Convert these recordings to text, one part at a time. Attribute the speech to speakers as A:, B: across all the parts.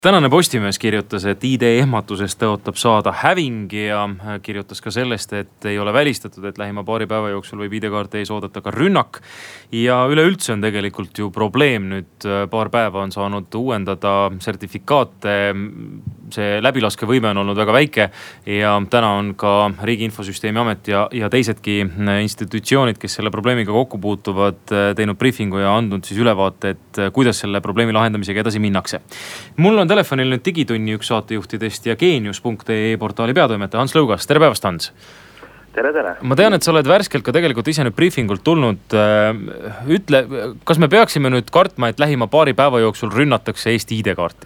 A: Tänane Postimees kirjutas, et ID-ehmatusest tõotab saada häving ja kirjutas ka sellest, et ei ole välistatud, et lähima paari päeva jooksul võib ID-kaarte ees oodata ka rünnak. Ja üleüldse on tegelikult ju probleem nüüd paar päeva on saanud uuendada sertifikaate. See läbilaskevõime on olnud väga väike ja täna on ka Riigi Infosüsteemi Amet ja teisedki institutsioonid, kes selle probleemiga kokku puutuvad, teinud briefingu ja andnud siis ülevaate, et kuidas selle probleemi lahendamisega edasi minnakse. Mul on telefonil nüüd Digitunni üks saatejuhtidest ja Geenius.ee portaali peatoimetaja Hans Lõugas. Tere päevast, Hans!
B: Tere!
A: Ma tean, et sa oled värskelt ka tegelikult ise nüüd briefingult tulnud. Ütle, kas me peaksime nüüd kartma, et lähima paari päeva jooksul rünnatakse Eesti ID-kaarti?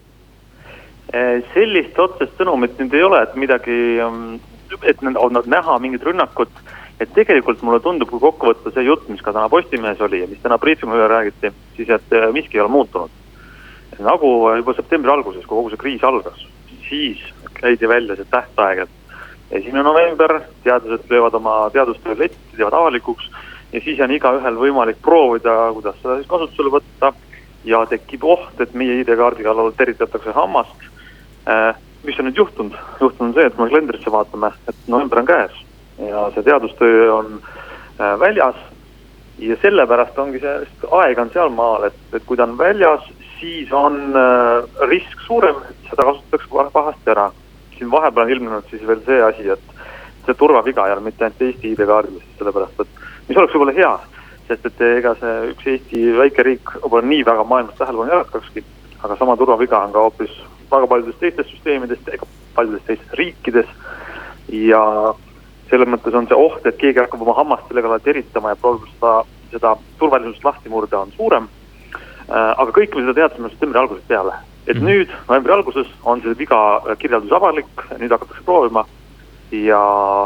B: Sellist otsest sõnumit nüüd ei ole, et midagi, et on näha mingit rünnakut. Et tegelikult mulle tundub, kui kokku võtta see jutt, mis ka täna Postimehes oli ja mis täna briefingu üle räägiti, siis et miski ei ole muutunud. Nagu juba septembri alguses, kui kogu see kriis algas, siis käidi välja see tähtaeg, et 1. november teadlased löövad oma teadustöö letti, teevad avalikuks ja siis on igaühel võimalik proovida, kuidas seda siis kasutusele võtta ja tekib oht, et meie ID-kaardi kallal teritatakse hammast. Mis on nüüd juhtunud? Juhtunud see, et me kalendrisse vaatame, et november on käes ja see teadustöö on väljas ja sellepärast ongi see aeg on seal maal, et kui ta on väljas, siis on risk suurem, et seda kasutatakse pahasti ära. Siin vahepeal on ilmnenud siis veel see asi, et see turvaviga ei ole mitte ainult Eesti ID-kaardil, sellepärast, et mis oleks võib-olla hea, sest et ega see üks Eesti väike riik võib-olla nii väga maailmas tähelepanu jätkakski, aga sama turvaviga on ka hoopis väga paljudes teistes süsteemidest, ega paljudes teistes riikides ja selles mõttes on see oht, et keegi hakkab oma hammast sellega teritama ja proovib seda turvalisust lahti murda on suurem. Aga kõik me seda teadsime septembri algusest peale. Et nüüd, novembri alguses, on see viga kirjeldus avalik, nüüd hakatakse proovima ja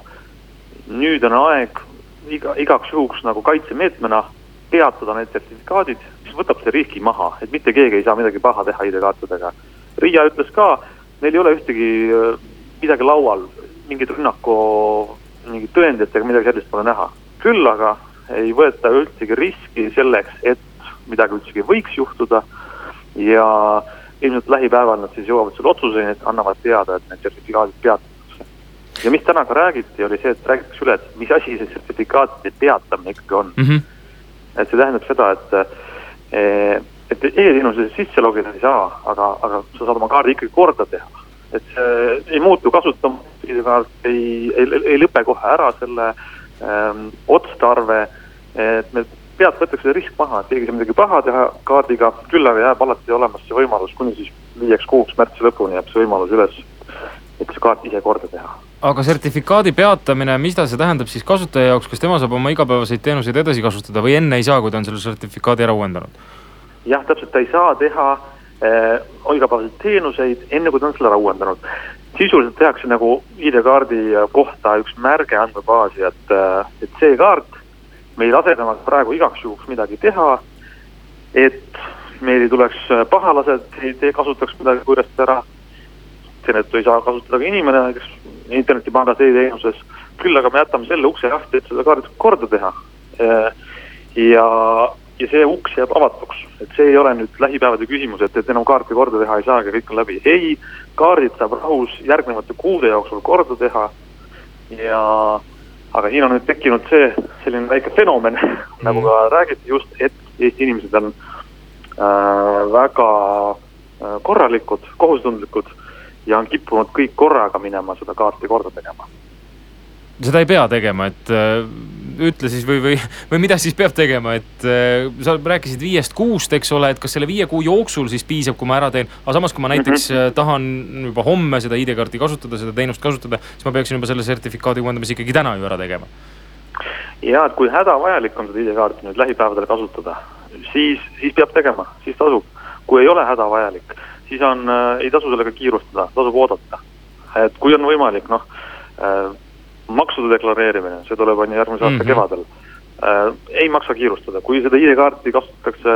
B: nüüd on aeg igaks juhuks nagu kaitsemeetmena peatada need sertifikaadid, mis võtab see riski maha, et mitte keegi ei saa midagi paha teha ID-kaartidega. Riia ütles ka, meil ei ole ühtegi midagi laual, mingid rünnaku, mingid tõendid, midagi sellist pole näha. Küll aga ei võeta üldsegi riski selleks, et midagi üldsegi võiks juhtuda ja ilmselt lähipäeval nad siis jõuavad selle otsuseni, et annavad teada, et need sertifikaadid peatatakse. Ja mis täna ka räägiti, oli see, et räägitakse üle, et mis asi see sertifikaatide peatamine ikkagi on. Et see tähendab seda, et e-teenuse sisse logida ei saa, aga sa saad oma kaardi ikkagi korda teha. Et see ei muutu kasutama, ei lõpe kohe ära selle otstarve, et me pealt võetakse risk maha, et keegi see midagi paha teha kaardiga, küll aga jääb alati olemas see võimalus, kuni siis 5 kuuks märtsi lõpuni jääb see võimalus üles, et see kaart ise korda teha.
A: Aga sertifikaadi peatamine, mis ta see tähendab siis kasutaja jaoks, kas tema saab oma igapäevaseid teenuseid edasi kasutada või enne ei saa, kui ta on selle sertifikaadi ära uuendanud?
B: Jah, täpselt, ta ei saa teha igapäevaseid teenuseid enne, kui ta on selle ära uuendanud. Sisuliselt tehakse nagu ID-kaardi kohta üks märge andmebaasi, et see kaart meil asedamas praegu igaks juhuks midagi teha, et meil ei tuleks pahalased, ei kasutaks midagi kurjast ära. Seetõttu ei saa kasutada ka inimene, kes internetipangas e-teenuses. Küll aga me jätame selle ukse lahti, et seda kaardit korda teha. Ja see uks jääb avatuks. Et see ei ole nüüd lähipäevade küsimus, et enam kaarti korda teha ei saa, aga kõik on läbi. Ei, kaardid saab rahus järgnevate kuude jooksul korda teha aga siin on nüüd tekkinud selline väike fenomen, nagu ka räägiti just, et Eesti inimesed on väga korralikud, kohustundlikud ja on kippunud kõik korraga minema seda kaarti korda tegema.
A: Seda ei pea tegema, et ütle siis või mida siis peab tegema, et sa rääkisid 5-6, eks ole, et kas selle 5 kuu jooksul siis piisab, kui ma ära teen, aga samas kui ma näiteks tahan juba homme seda ID-kaarti kasutada, seda teenust kasutada, siis ma peaksin juba selle sertifikaadi uuendamise ikkagi täna ju ära tegema.
B: Ja, et kui hädavajalik on seda ID-kaarti nüüd lähipäevadele kasutada, siis peab tegema, siis tasub. Kui ei ole hädavajalik, siis ei tasu sellega kiirustada, tasub oodata. Et kui on võimalik, maksude deklareerimine, see tuleb on järgmise aasta kevadel. Ei maksa kiirustada. Kui seda ID-kaarti kasutatakse,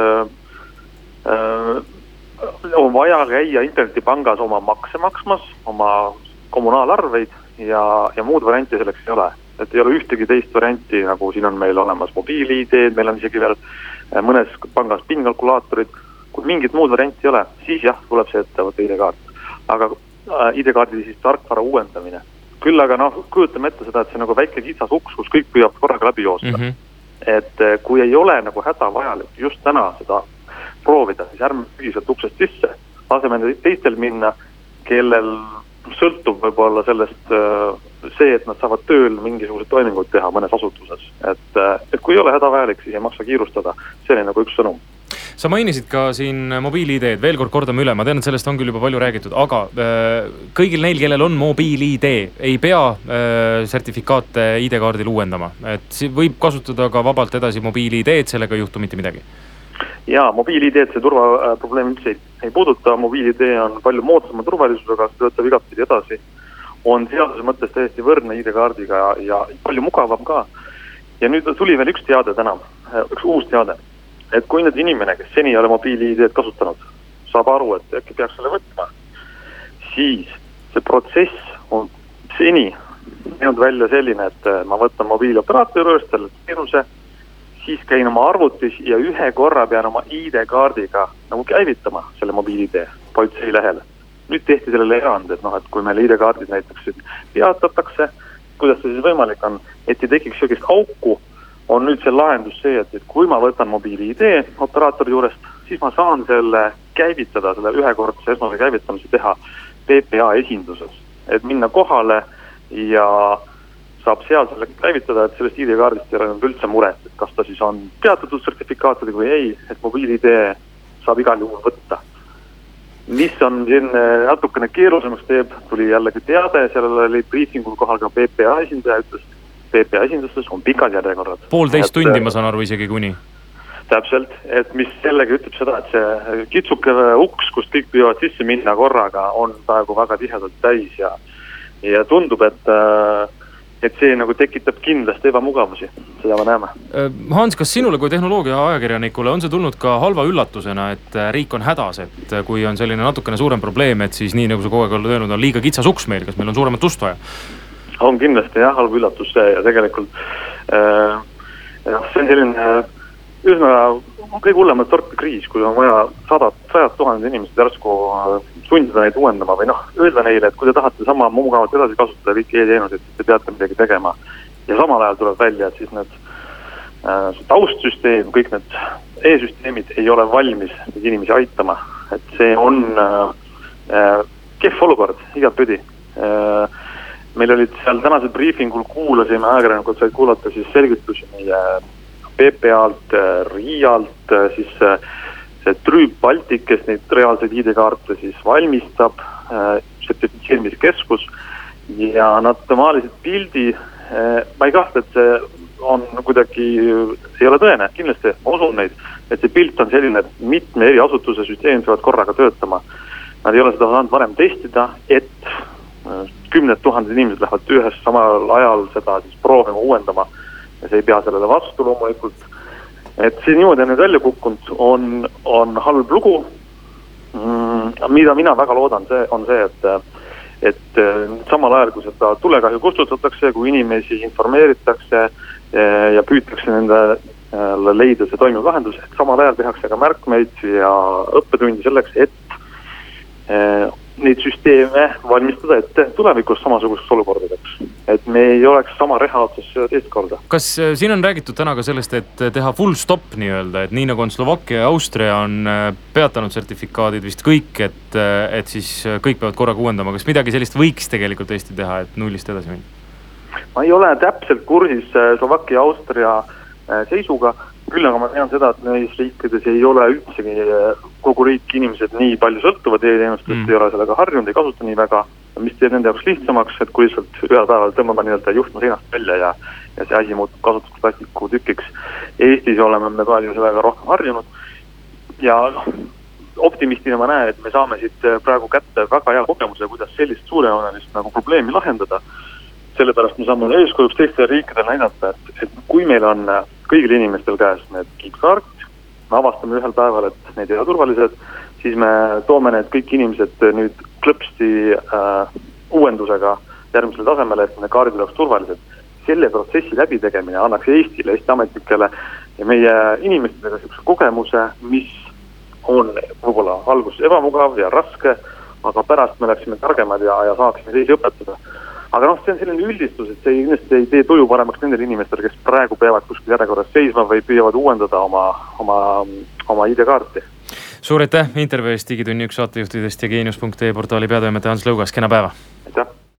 B: on vaja käia internetipangas oma makse maksmas, oma kommunaalarveid ja muud varianti selleks ei ole. Et ei ole ühtegi teist varianti, nagu siin on meil olemas mobiil-ID, meil on isegi veel mõnes pangas PIN-kalkulaatorid, kui mingit muud varianti ei ole, siis jah, tuleb see ette võtta ID-kaart. Aga ID-kaardi siis tarkvara uuendamine. Küll aga kujutame ette seda, et see nagu väike kitsas uks, kus kõik püüab korraga läbi joosta. Et kui ei ole nagu hädavajalik just täna seda proovida, siis ärme ühiselt uksest sisse, laseme teistel minna, kellel sõltub võib-olla sellest see, et nad saavad tööl mingisugused toimingud teha mõnes asutuses. Et kui ei ole hädavajalik, siis ei maksa kiirustada. See oli nagu üks sõnum.
A: Sa mainisid ka siin mobiil-ID, veel kord kordame üle, ma tean, et sellest on küll juba palju räägitud, aga kõigil neil, kellel on mobiil-ID, ei pea sertifikaate ID-kaardil uuendama. Et võib kasutada ka vabalt edasi mobiil-ID, sellega ei juhtu mitte midagi.
B: Jaa, mobiil-ID see turvaprobleem üldse ei puuduta, mobiil-ID on palju moodsama turvalisusega, töötab igatpidi edasi, on seaduse mõttes täiesti võrdne ID-kaardiga ja palju mugavam ka. Ja nüüd tuli veel üks teade täna, üks uus teade, et kui nüüd inimene, kes seni ei ole mobiil-ID-d kasutanud, saab aru, et äkki peaks selle võtma, siis see protsess on seni näinud välja selline, et ma võtan mobiilioperaatori juures selle teenuse, siis käin oma arvutis ja ühe korra pean oma ID-kaardiga nagu käivitama selle mobiil-ID politsei lehele. Nüüd tehti sellele erand, et kui meil ID-kaardid näiteks peatatakse, kuidas see siis võimalik on, et ei tekiks sellist auku, on nüüd see lahendus see, et kui ma võtan mobiil-ID operaatori juurest, siis ma saan selle käivitada, selle ühekordse esmase käivitamise teha PPA esinduses. Et minna kohale ja saab seal selle käivitada, et sellest ID-kaardist ei ole üldse muret, et kas ta siis on peatatud sertifikaatidega või ei, et mobiil-ID saab igal juhul võtta. Mis on siin natukene keerulisemaks teeb, tuli jällegi teade, sellele oli briefingul kohal ka PPA esindaja, ütles, PPA esindustes on pikad järjekorrad. 1,5 tundi, ma saan aru isegi kuni. Täpselt, et mis jällegi ütleb seda, et see kitsuke uks, kust kõik püüavad sisse minna korraga, on praegu väga tihedalt täis ja tundub, et see nagu tekitab kindlasti ebamugavusi, seda me näeme.
A: Hans, kas sinule kui tehnoloogia ajakirjanikule on see tulnud ka halva üllatusena, et riik on hädas, et kui on selline natukene suurem probleem, et siis nii nagu sa kogu aeg oled öelnud, on liiga kitsas uks meil, kas meil on suuremat ust vaja?
B: On kindlasti jah, halb üllatus ja tegelikult see on selline üsna kõige hullemat sorti kriis, kui on vaja 100,000 inimesed järsku sundida neid uuendama või öelda neile, et kui te tahate sama mugavalt edasi kasutada kõiki e-teenuseid, siis te peate midagi tegema. Ja samal ajal tuleb välja, et siis need taustsüsteem, kõik need e-süsteemid ei ole valmis neid inimesi aitama. Et see on kehv olukord, igatpidi. Meil olid seal tänasel briefingul kuulasime, ajakirjanikud said kuulata siis selgitusi meie PPA-lt, RIA-lt, siis see Trüüp Baltic, kes neid reaalseid ID-kaarte siis valmistab, sertifitseerimiskeskus ja nad maalisid pildi, ma ei kahtle, et see on kuidagi, ei ole tõene, kindlasti ma usun neid, et see pilt on selline, et mitme eri asutuse süsteemid peavad korraga töötama. Nad ei ole seda saanud varem testida, et 10 000 inimesed lähevad ühes samal ajal seda siis proovima uuendama ja see ei pea sellele vastu loomulikult. Et see niimoodi on nüüd välja kukkunud, on halb lugu. Mida mina väga loodan, see on see, et samal ajal, kui seda tulekahju kustutatakse, kui inimesi informeeritakse ja püütakse nendele leida see toimiv lahendus, et samal ajal tehakse ka märkmeid ja õppetundi selleks, et neid süsteeme valmistada ette tulevikus samasuguseks olukordadeks. Et me ei oleks sama reha otsas teist korda.
A: Kas siin on räägitud täna ka sellest, et teha full stop nii-öelda, et nii nagu on Slovakkia ja Austria on peatanud sertifikaadid vist kõik, et siis kõik peavad korraga uuendama. Kas midagi sellist võiks tegelikult Eesti teha, et nullist edasi minna?
B: Ma ei ole täpselt kursis Slovakkia ja Austria seisuga. Küll aga ma tean seda, et neis riikides ei ole üldsegi kogu riik inimesed nii palju sõltuvad e-teenustest, ei ole sellega harjunud, ei kasuta nii väga, mis teeb nende jaoks lihtsamaks, et kui lihtsalt ühel päeval tõmbama nii-öelda juhtma seinast välja ja see asi muutub kasutuseks plastiku tükiks. Eestis oleme me palju sellega rohkem harjunud ja optimistina ma näen, et me saame siit praegu kätte väga hea kogemuse, kuidas sellist suurejoonelist nagu probleemi lahendada. Sellepärast me saame eeskujuks teistele riikidele näidata, et kui meil on kõigil inimestel käes need kiipkaart, me avastame ühel päeval, et need ei ole turvalised, siis me toome need kõik inimesed nüüd klõpsti uuendusega järgmisele tasemele, et need kaardid oleks turvalised. Selle protsessi läbitegemine annaks Eestile, Eesti ametnikele ja meie inimestele kogemuse, mis on võib-olla alguses ebamugav ja raske, aga pärast me läksime targemad ja saaksime teisi õpetada. Aga see on selline üldistus, et see kindlasti ei tee tuju paremaks nendel inimestel, kes praegu peavad kuskil järjekorras seisma või püüavad uuendada oma ID-kaarti.
A: Suur aitäh intervjuust, Digitunni üks saatejuhtidest ja Geenius.ee portaali peatoimetaja Hans Lõugas, kena päeva!
B: Aitäh!